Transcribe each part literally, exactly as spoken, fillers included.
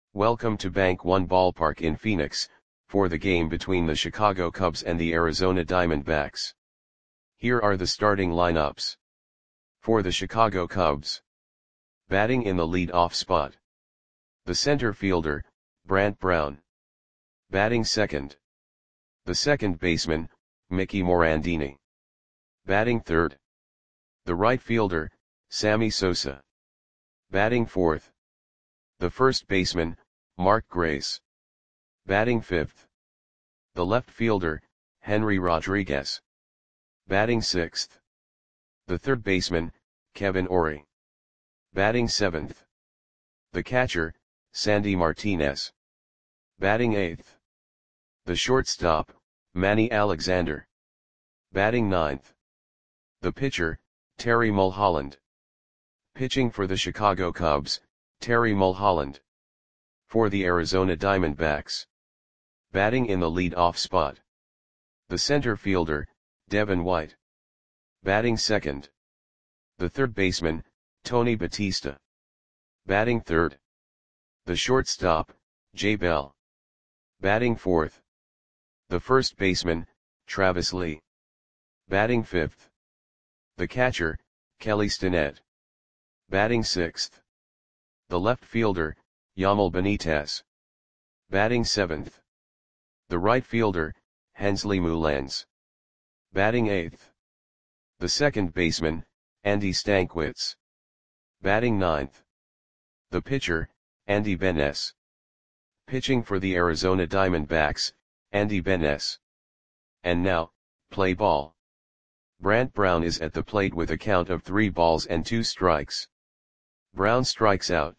Welcome to Bank One Ballpark in Phoenix, for the game between the Chicago Cubs and the Arizona Diamondbacks. Here are the starting lineups. For the Chicago Cubs. Batting in the lead-off spot. The center fielder, Brant Brown. Batting second. The second baseman, Mickey Morandini. Batting third. The right fielder, Sammy Sosa. Batting fourth. The first baseman, Mark Grace. Batting fifth. The left fielder, Henry Rodriguez. Batting sixth. The third baseman, Kevin Orie. Batting seventh. The catcher, Sandy Martinez. Batting eighth. The shortstop, Manny Alexander. Batting ninth. The pitcher, Terry Mulholland. Pitching for the Chicago Cubs, Terry Mulholland. For the Arizona Diamondbacks. Batting in the lead-off spot. The center fielder, Devin White. Batting second. The third baseman, Tony Batista. Batting third. The shortstop, Jay Bell. Batting fourth. The first baseman, Travis Lee. Batting fifth. The catcher, Kelly Stinnett. Batting sixth. The left fielder, Yamal Benitez. Batting seventh. The right fielder, Hensley Mullins. Batting eighth. The second baseman, Andy Stankiewicz. Batting ninth. The pitcher, Andy Benes. Pitching for the Arizona Diamondbacks, Andy Benes. And now, play ball. Brant Brown is at the plate with a count of three balls and two strikes. Brown strikes out.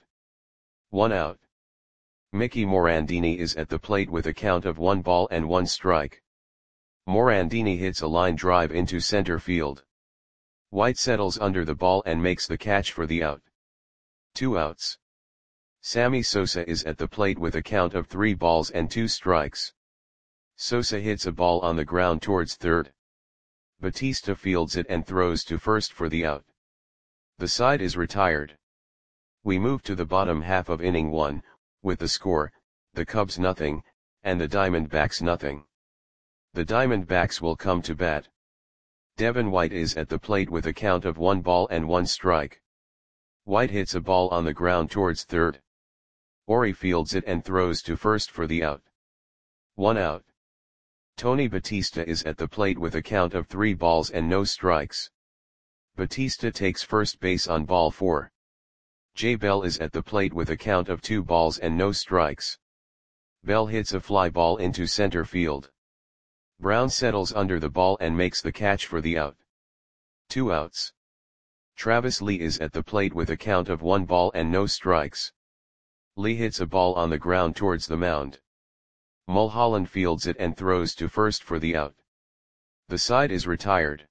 One out. Mickey Morandini is at the plate with a count of one ball and one strike. Morandini hits a line drive into center field. White settles under the ball and makes the catch for the out. Two outs. Sammy Sosa is at the plate with a count of three balls and two strikes. Sosa hits a ball on the ground towards third. Batista fields it and throws to first for the out. The side is retired. We move to the bottom half of inning one, with the score, the Cubs nothing, and the Diamondbacks nothing. The Diamondbacks will come to bat. Devin White is at the plate with a count of one ball and one strike. White hits a ball on the ground towards third. Orie fields it and throws to first for the out. One out. Tony Batista is at the plate with a count of three balls and no strikes. Batista takes first base on ball four. Jay Bell is at the plate with a count of two balls and no strikes. Bell hits a fly ball into center field. Brown settles under the ball and makes the catch for the out. Two outs. Travis Lee is at the plate with a count of one ball and no strikes. Lee hits a ball on the ground towards the mound. Mulholland fields it and throws to first for the out. The side is retired.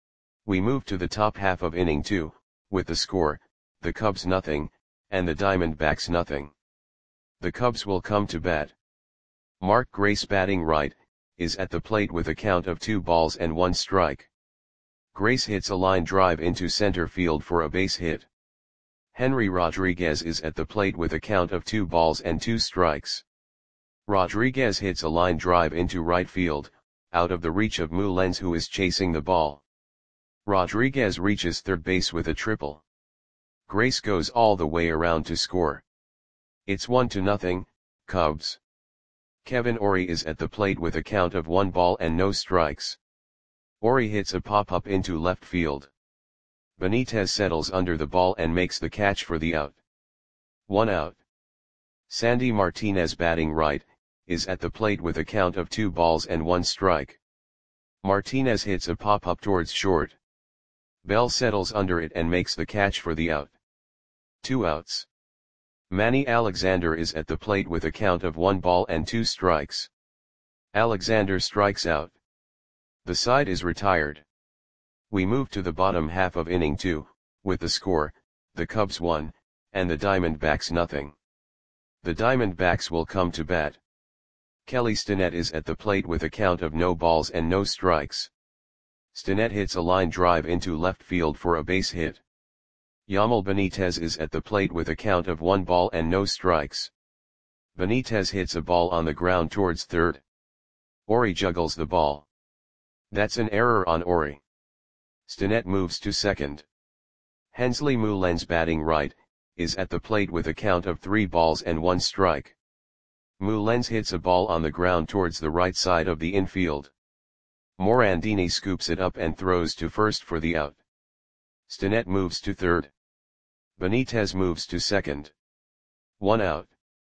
We move to the top half of inning two, with the score, the Cubs nothing, and the Diamondbacks nothing. The Cubs will come to bat. Mark Grace batting right, is at the plate with a count of two balls and one strike. Grace hits a line drive into center field for a base hit. Henry Rodriguez is at the plate with a count of two balls and two strikes. Rodriguez hits a line drive into right field, out of the reach of Mullins who is chasing the ball. Rodriguez reaches third base with a triple. Grace goes all the way around to score. It's one to nothing, Cubs. Kevin Orie is at the plate with a count of one ball and no strikes. Orie hits a pop-up into left field. Benitez settles under the ball and makes the catch for the out. One out. Sandy Martinez batting right, is at the plate with a count of two balls and one strike. Martinez hits a pop-up towards short. Bell settles under it and makes the catch for the out. Two outs. Manny Alexander is at the plate with a count of one ball and two strikes. Alexander strikes out. The side is retired. We move to the bottom half of inning two, with the score, the Cubs one, and the Diamondbacks nothing. The Diamondbacks will come to bat. Kelly Stinnett is at the plate with a count of no balls and no strikes. Stinnett hits a line drive into left field for a base hit. Yamal Benitez is at the plate with a count of one ball and no strikes. Benitez hits a ball on the ground towards third. Ori juggles the ball. That's an error on Ori. Stinnett moves to second. Hensley Moulins, batting right, is at the plate with a count of three balls and one strike. Moulins hits a ball on the ground towards the right side of the infield. Morandini scoops it up and throws to first for the out. Stinnett moves to third. Benitez moves to second. One out.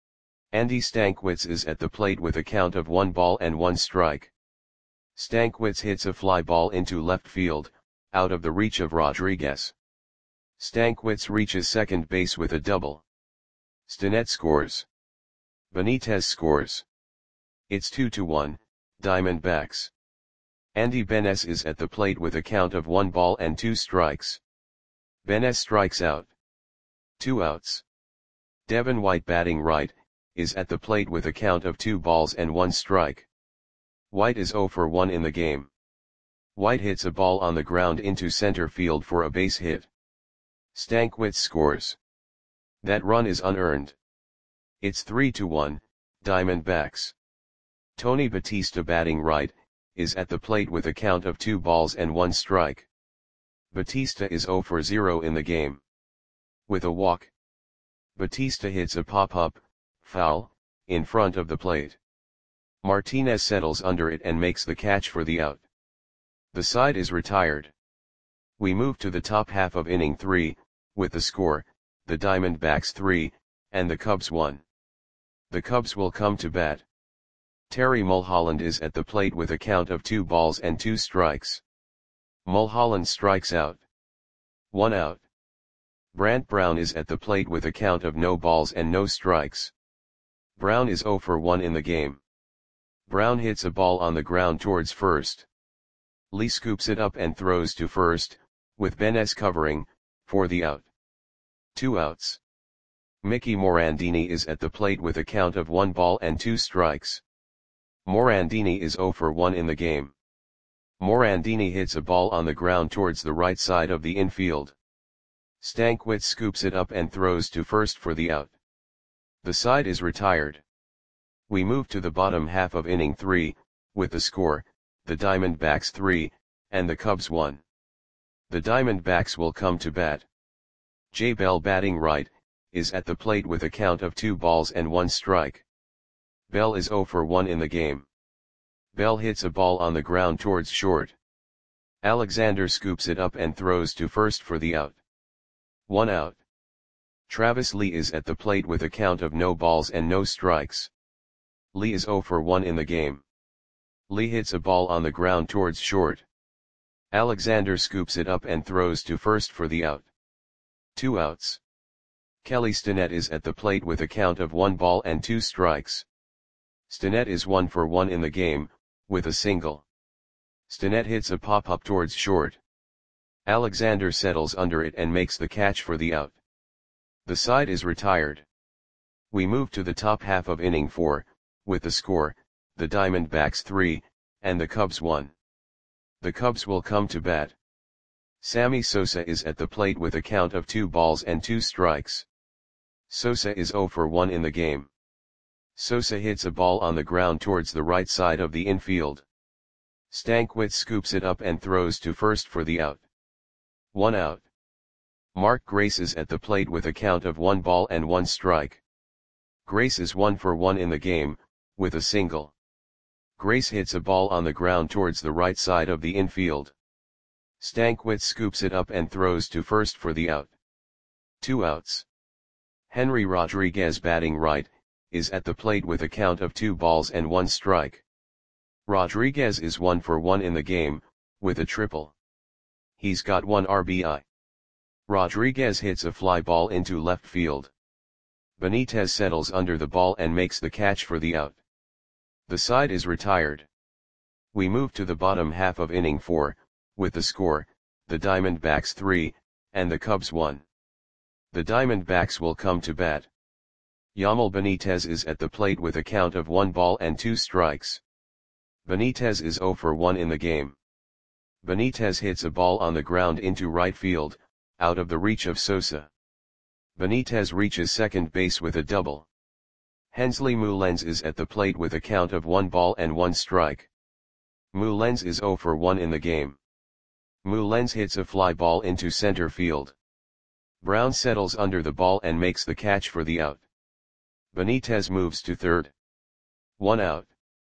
Andy Stankiewicz is at the plate with a count of one ball and one strike. Stankiewicz hits a fly ball into left field, out of the reach of Rodriguez. Stankiewicz reaches second base with a double. Stinnett scores. Benitez scores. It's two to one, Diamondbacks. Andy Benes is at the plate with a count of one ball and two strikes. Benes strikes out. Two outs. Devin White, batting right, is at the plate with a count of two balls and one strike. White is zero for one in the game. White hits a ball on the ground into center field for a base hit. Stankiewicz scores. That run is unearned. It's three to one, Diamondbacks. Tony Batista, batting right, is at the plate with a count of two balls and one strike. Batista is zero for zero in the game. With a walk, Batista hits a pop-up, foul, in front of the plate. Martinez settles under it and makes the catch for the out. The side is retired. We move to the top half of inning three, with the score, the Diamondbacks three, and the Cubs one. The Cubs will come to bat. Terry Mulholland is at the plate with a count of two balls and two strikes. Mulholland strikes out. One out. Brant Brown is at the plate with a count of no balls and no strikes. Brown is zero for one in the game. Brown hits a ball on the ground towards first. Lee scoops it up and throws to first, with Benes covering, for the out. Two outs. Mickey Morandini is at the plate with a count of one ball and two strikes. Morandini is zero for one in the game. Morandini hits a ball on the ground towards the right side of the infield. Stankiewicz scoops it up and throws to first for the out. The side is retired. We move to the bottom half of inning three, with the score, the Diamondbacks three, and the Cubs one. The Diamondbacks will come to bat. Jay Bell, batting right, is at the plate with a count of two balls and one strike. Bell is zero for one in the game. Bell hits a ball on the ground towards short. Alexander scoops it up and throws to first for the out. One out. Travis Lee is at the plate with a count of no balls and no strikes. Lee is zero for one in the game. Lee hits a ball on the ground towards short. Alexander scoops it up and throws to first for the out. Two outs. Kelly Stinnett is at the plate with a count of one ball and two strikes. Stinnett is one for one in the game, with a single. Stinnett hits a pop-up towards short. Alexander settles under it and makes the catch for the out. The side is retired. We move to the top half of inning four, with the score, the Diamondbacks three, and the Cubs one. The Cubs will come to bat. Sammy Sosa is at the plate with a count of two balls and two strikes. Sosa is zero for one in the game. Sosa hits a ball on the ground towards the right side of the infield. Stankiewicz scoops it up and throws to first for the out. One out. Mark Grace is at the plate with a count of one ball and one strike. Grace is one for one in the game, with a single. Grace hits a ball on the ground towards the right side of the infield. Stankiewicz scoops it up and throws to first for the out. Two outs. Henry Rodriguez, batting right, is at the plate with a count of two balls and one strike. Rodriguez is one for one in the game, with a triple. He's got one R B I. Rodriguez hits a fly ball into left field. Benitez settles under the ball and makes the catch for the out. The side is retired. We move to the bottom half of inning four, with the score, the Diamondbacks three, and the Cubs one. The Diamondbacks will come to bat. Yamal Benitez is at the plate with a count of one ball and two strikes. Benitez is zero for one in the game. Benitez hits a ball on the ground into right field, out of the reach of Sosa. Benitez reaches second base with a double. Hensley Mullens is at the plate with a count of one ball and one strike. Mullens is zero for one in the game. Mullens hits a fly ball into center field. Brown settles under the ball and makes the catch for the out. Benitez moves to third. One out.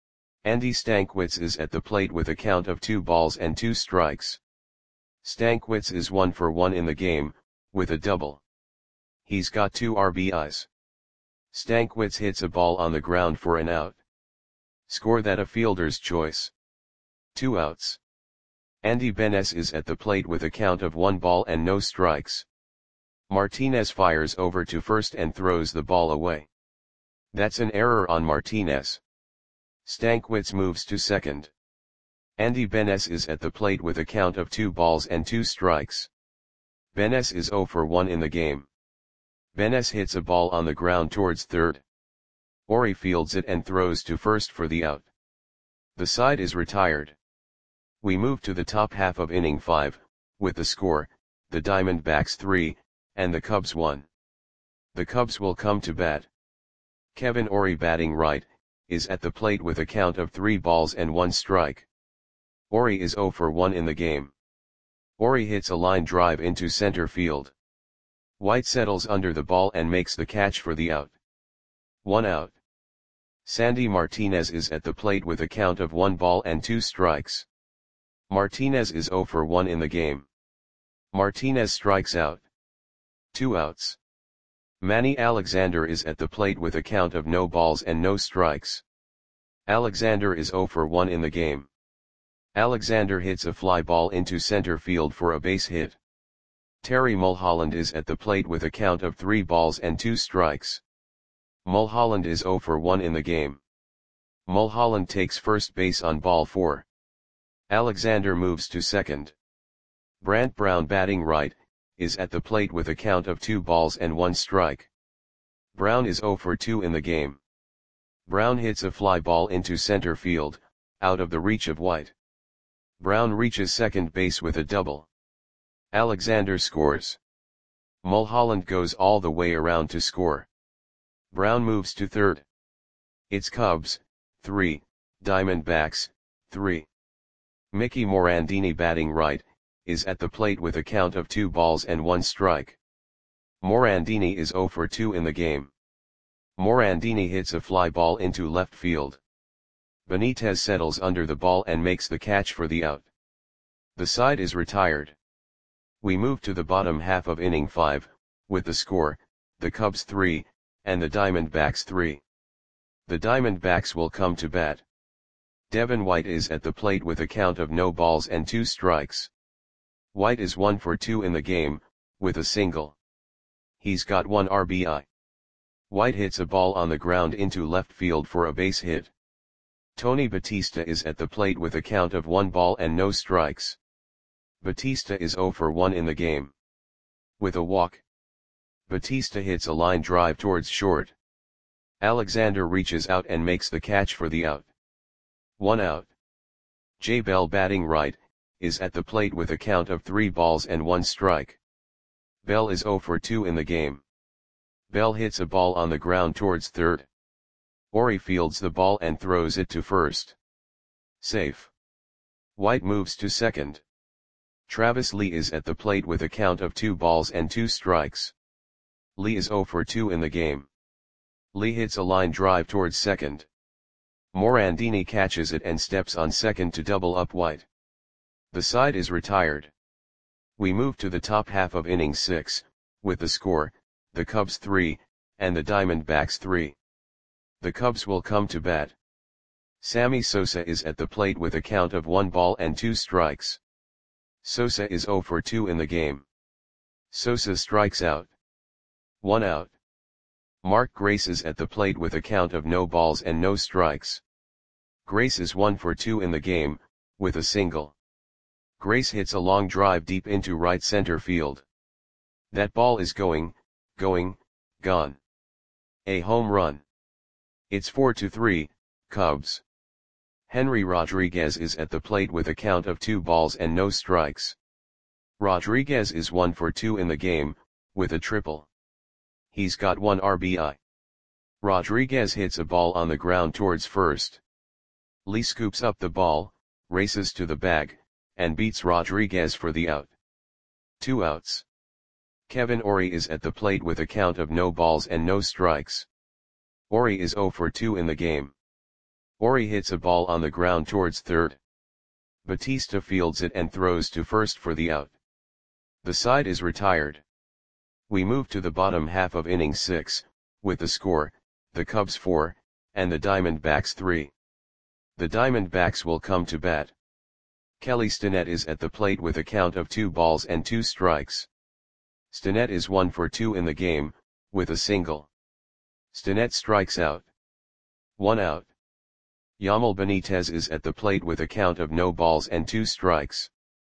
Andy Stankiewicz is at the plate with a count of two balls and two strikes. Stankiewicz is one for one in the game, with a double. He's got two R B Is. Stankiewicz hits a ball on the ground for an out. Score that a fielder's choice. Two outs. Andy Benes is at the plate with a count of one ball and no strikes. Martinez fires over to first and throws the ball away. That's an error on Martinez. Stankiewicz moves to second. Andy Benes is at the plate with a count of two balls and two strikes. Benes is zero for one in the game. Benes hits a ball on the ground towards third. Ori fields it and throws to first for the out. The side is retired. We move to the top half of inning five, with the score, the Diamondbacks three, and the Cubs one. The Cubs will come to bat. Kevin Ori, batting right, is at the plate with a count of three balls and one strike. Ori is zero for one in the game. Ori hits a line drive into center field. White settles under the ball and makes the catch for the out. One out. Sandy Martinez is at the plate with a count of one ball and two strikes. Martinez is zero for one in the game. Martinez strikes out. Two outs. Manny Alexander is at the plate with a count of no balls and no strikes. Alexander is zero for one in the game. Alexander hits a fly ball into center field for a base hit. Terry Mulholland is at the plate with a count of three balls and two strikes. Mulholland is zero for one in the game. Mulholland takes first base on ball four. Alexander moves to second. Brant Brown, batting right, is at the plate with a count of two balls and one strike. Brown is zero for two in the game. Brown hits a fly ball into center field, out of the reach of White. Brown reaches second base with a double. Alexander scores. Mulholland goes all the way around to score. Brown moves to third. It's Cubs, three, Diamondbacks, three. Mickey Morandini, batting right, is at the plate with a count of two balls and one strike. Morandini is zero for two in the game. Morandini hits a fly ball into left field. Benitez settles under the ball and makes the catch for the out. The side is retired. We move to the bottom half of inning five, with the score, the Cubs three, and the Diamondbacks three. The Diamondbacks will come to bat. Devin White is at the plate with a count of no balls and two strikes. White is one for two in the game, with a single. He's got one R B I. White hits a ball on the ground into left field for a base hit. Tony Batista is at the plate with a count of one ball and no strikes. Batista is zero for one in the game. With a walk. Batista hits a line drive towards short. Alexander reaches out and makes the catch for the out. One out. Jay Bell, batting right, is at the plate with a count of three balls and one strike. Bell is zero for two in the game. Bell hits a ball on the ground towards third. Ori fields the ball and throws it to first. Safe. White moves to second. Travis Lee is at the plate with a count of two balls and two strikes. Lee is zero for two in the game. Lee hits a line drive towards second. Morandini catches it and steps on second to double up White. The side is retired. We move to the top half of inning six, with the score, the Cubs three, and the Diamondbacks three. The Cubs will come to bat. Sammy Sosa is at the plate with a count of one ball and two strikes. Sosa is zero for two in the game. Sosa strikes out. One out. Mark Grace is at the plate with a count of no balls and no strikes. Grace is one for two in the game, with a single. Grace hits a long drive deep into right center field. That ball is going, going, gone. A home run. It's four to three, Cubs. Henry Rodriguez is at the plate with a count of two balls and no strikes. Rodriguez is one for two in the game, with a triple. He's got one R B I. Rodriguez hits a ball on the ground towards first. Lee scoops up the ball, races to the bag, and beats Rodriguez for the out. Two outs. Kevin Orie is at the plate with a count of no balls and no strikes. Orie is zero for two in the game. Orie hits a ball on the ground towards third. Batista fields it and throws to first for the out. The side is retired. We move to the bottom half of inning six, with the score, the Cubs four, and the Diamondbacks three. The Diamondbacks will come to bat. Kelly Stinnett is at the plate with a count of two balls and two strikes. Stinnett is one for two in the game, with a single. Stinnett strikes out. One out. Yamil Benitez is at the plate with a count of no balls and two strikes.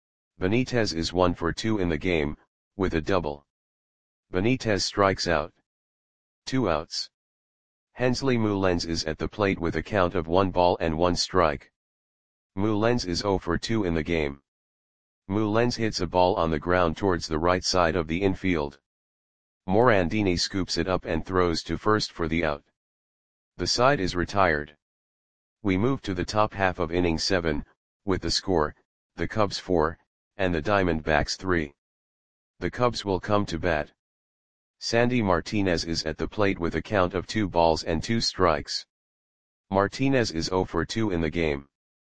Benitez is one for two in the game, with a double. Benitez strikes out. Two outs. Hensley Mullens is at the plate with a count of one ball and one strike. Mullens is zero for two in the game. Mullens hits a ball on the ground towards the right side of the infield. Morandini scoops it up and throws to first for the out. The side is retired. We move to the top half of inning seven, with the score, the Cubs four, and the Diamondbacks three. The Cubs will come to bat. Sandy Martinez is at the plate with a count of two balls and two strikes. Martinez is zero for two in the game.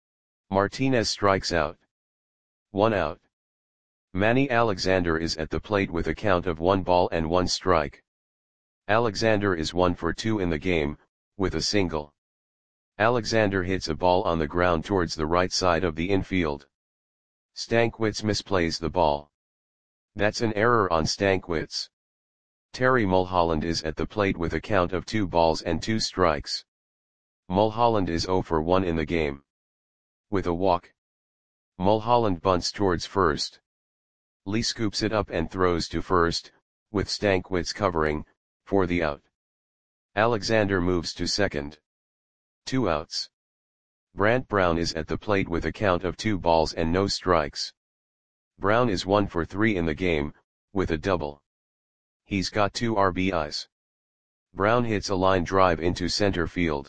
Martinez strikes out. One out. Manny Alexander is at the plate with a count of one ball and one strike. Alexander is one for two in the game, with a single. Alexander hits a ball on the ground towards the right side of the infield. Stankwitz misplays the ball. That's an error on Stankwitz. Terry Mulholland is at the plate with a count of two balls and two strikes. Mulholland is zero for one in the game. With a walk. Mulholland bunts towards first. Lee scoops it up and throws to first, with Stankwitz covering, for the out. Alexander moves to second. Two outs. Brant Brown is at the plate with a count of two balls and no strikes. Brown is one for three in the game, with a double. He's got two R B Is. Brown hits a line drive into center field.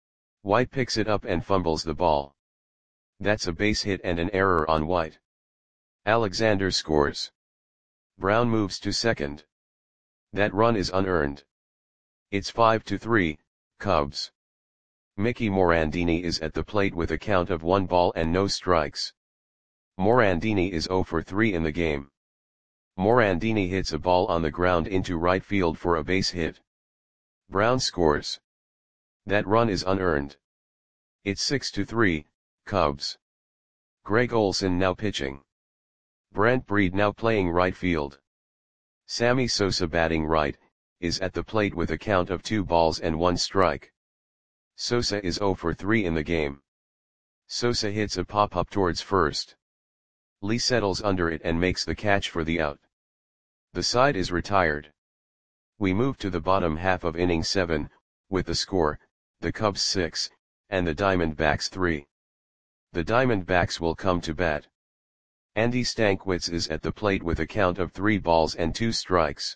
White picks it up and fumbles the ball. That's a base hit and an error on White. Alexander scores. Brown moves to second. That run is unearned. It's five to three, Cubs. Mickey Morandini is at the plate with a count of one ball and no strikes. Morandini is zero for three in the game. Morandini hits a ball on the ground into right field for a base hit. Brown scores. That run is unearned. It's six to three, Cubs. Greg Olson now pitching. Brent Breed now playing right field. Sammy Sosa batting right, is at the plate with a count of two balls and one strike. Sosa is zero for three in the game. Sosa hits a pop-up towards first. Lee settles under it and makes the catch for the out. The side is retired. We move to the bottom half of inning seven, with the score, the Cubs six, and the Diamondbacks three. The Diamondbacks will come to bat. Andy Stankwitz is at the plate with a count of three balls and two strikes.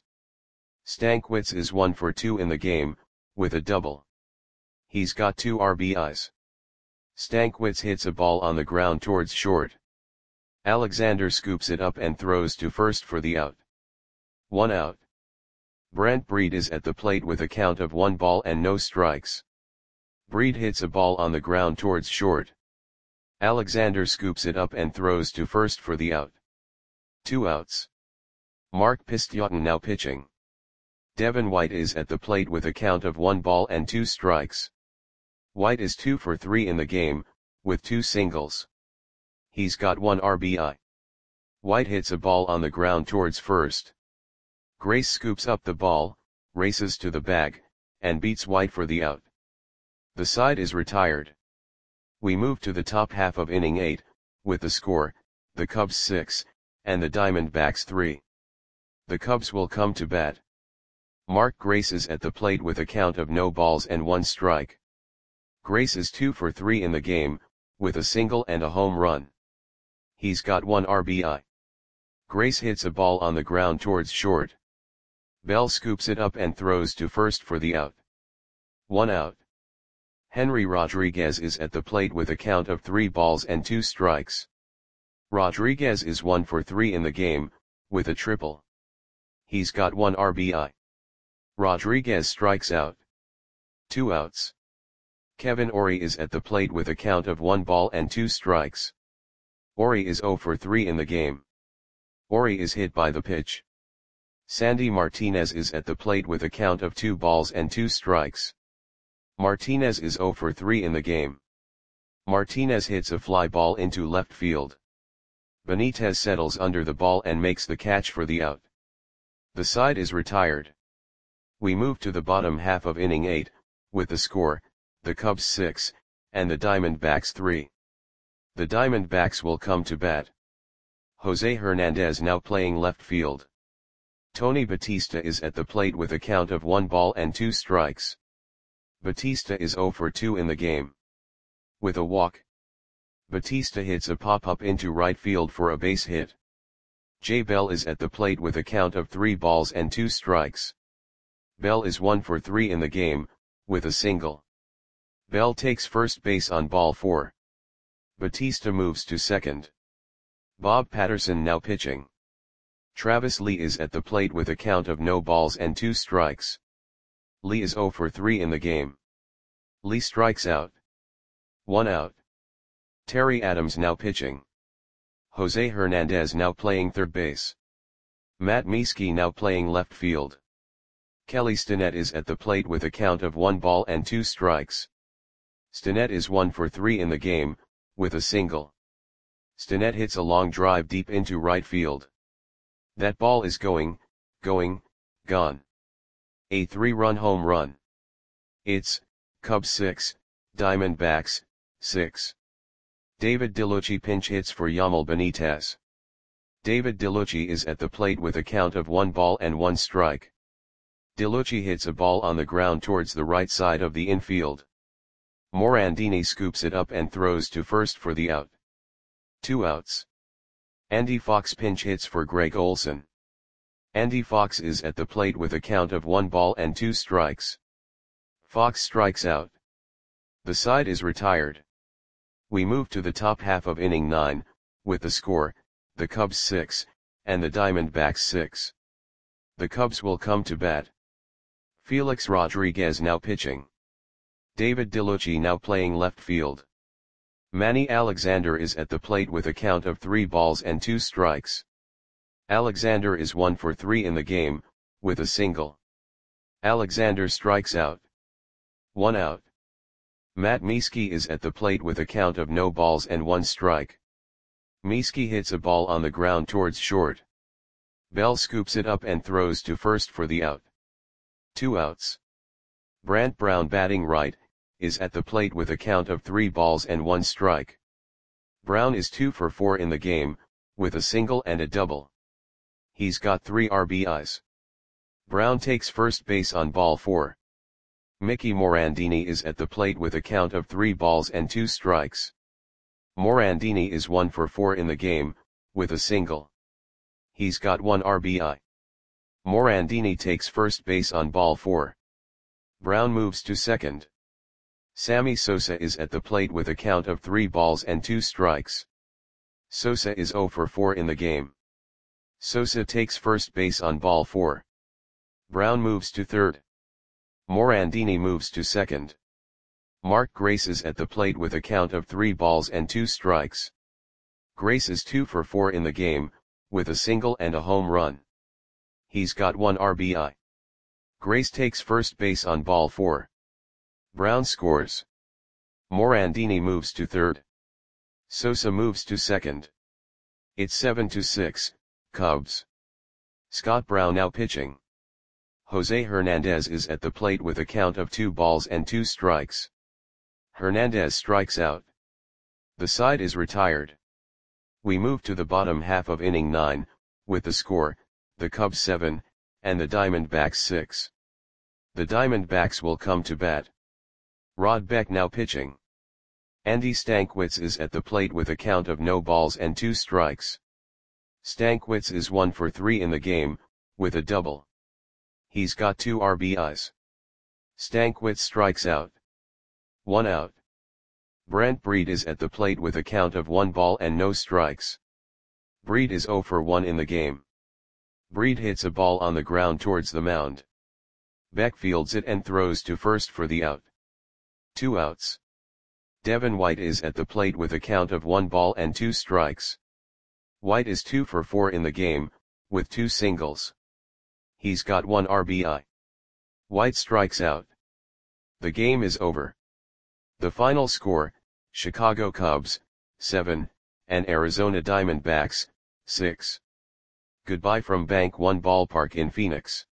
Stankwitz is one for two in the game, with a double. He's got two R B Is. Stankwitz hits a ball on the ground towards short. Alexander scoops it up and throws to first for the out. One out. Brent Breed is at the plate with a count of one ball and no strikes. Breed hits a ball on the ground towards short. Alexander scoops it up and throws to first for the out. Two outs. Mark Pistiotin now pitching. Devin White is at the plate with a count of one ball and two strikes. White is two for three in the game, with two singles. He's got one R B I. White hits a ball on the ground towards first. Grace scoops up the ball, races to the bag, and beats White for the out. The side is retired. We move to the top half of inning eight, with the score, the Cubs six, and the Diamondbacks three. The Cubs will come to bat. Mark Grace is at the plate with a count of no balls and one strike. Grace is two for three in the game, with a single and a home run. He's got one R B I. Grace hits a ball on the ground towards short. Bell scoops it up and throws to first for the out. one out. Henry Rodriguez is at the plate with a count of three balls and two strikes. Rodriguez is one for three in the game, with a triple. He's got one R B I. Rodriguez strikes out. Two outs. Kevin Orie is at the plate with a count of one ball and two strikes. Orie is zero for three in the game. Orie is hit by the pitch. Sandy Martinez is at the plate with a count of two balls and two strikes. Martinez is zero for three in the game. Martinez hits a fly ball into left field. Benitez settles under the ball and makes the catch for the out. The side is retired. We move to the bottom half of inning eight, with the score, the Cubs six, and the Diamondbacks three. The Diamondbacks will come to bat. Jose Hernandez now playing left field. Tony Batista is at the plate with a count of one ball and two strikes. Batista is zero for two in the game. With a walk, Batista hits a pop-up into right field for a base hit. Jay Bell is at the plate with a count of three balls and two strikes. Bell is one for three in the game, with a single. Bell takes first base on ball four. Batista moves to second. Bob Patterson now pitching. Travis Lee is at the plate with a count of no balls and two strikes. Lee is zero for three in the game. Lee strikes out. One out. Terry Adams now pitching. Jose Hernandez now playing third base. Matt Mieske now playing left field. Kelly Stinnett is at the plate with a count of one ball and two strikes. Stinnett is one for three in the game, with a single. Stinnett hits a long drive deep into right field. That ball is going, going, gone. A three-run home run. It's Cubs six, Diamondbacks six. David DeLucci pinch hits for Yamil Benitez. David DeLucci is at the plate with a count of one ball and one strike. DeLucci hits a ball on the ground towards the right side of the infield. Morandini scoops it up and throws to first for the out. Two outs. Andy Fox pinch hits for Greg Olson. Andy Fox is at the plate with a count of one ball and two strikes. Fox strikes out. The side is retired. We move to the top half of inning nine, with the score, the Cubs six, and the Diamondbacks six. The Cubs will come to bat. Felix Rodriguez now pitching. David DeLucci now playing left field. Manny Alexander is at the plate with a count of three balls and two strikes. Alexander is one for three in the game, with a single. Alexander strikes out. One out. Matt Mieske is at the plate with a count of no balls and one strike. Mieske hits a ball on the ground towards short. Bell scoops it up and throws to first for the out. Two outs. Brant Brown batting right, is at the plate with a count of three balls and one strike. Brown is two for four in the game, with a single and a double. He's got three R B Is. Brown takes first base on ball four. Mickey Morandini is at the plate with a count of three balls and two strikes. Morandini is one for four in the game, with a single. He's got one R B I. Morandini takes first base on ball four. Brown moves to second. Sammy Sosa is at the plate with a count of three balls and two strikes. Sosa is zero for four in the game. Sosa takes first base on ball four. Brown moves to third. Morandini moves to second. Mark Grace is at the plate with a count of three balls and two strikes. Grace is two for four in the game, with a single and a home run. He's got one R B I. Grace takes first base on ball four. Brown scores. Morandini moves to third. Sosa moves to second. It's seven to six, Cubs. Scott Brown now pitching. Jose Hernandez is at the plate with a count of two balls and two strikes. Hernandez strikes out. The side is retired. We move to the bottom half of inning nine, with the score, the Cubs seven, and the Diamondbacks six. The Diamondbacks will come to bat. Rod Beck now pitching. Andy Stankiewicz is at the plate with a count of no balls and two strikes. Stankiewicz is one for three in the game, with a double. He's got two R B Is. Stankwitz strikes out. One out. Brant Breed is at the plate with a count of one ball and no strikes. Breed is zero for one in the game. Breed hits a ball on the ground towards the mound. Beck fields it and throws to first for the out. Two outs. Devin White is at the plate with a count of one ball and two strikes. White is two for four in the game, with two singles. He's got one R B I. White strikes out. The game is over. The final score, Chicago Cubs, seven, and Arizona Diamondbacks, six. Goodbye from Bank One Ballpark in Phoenix.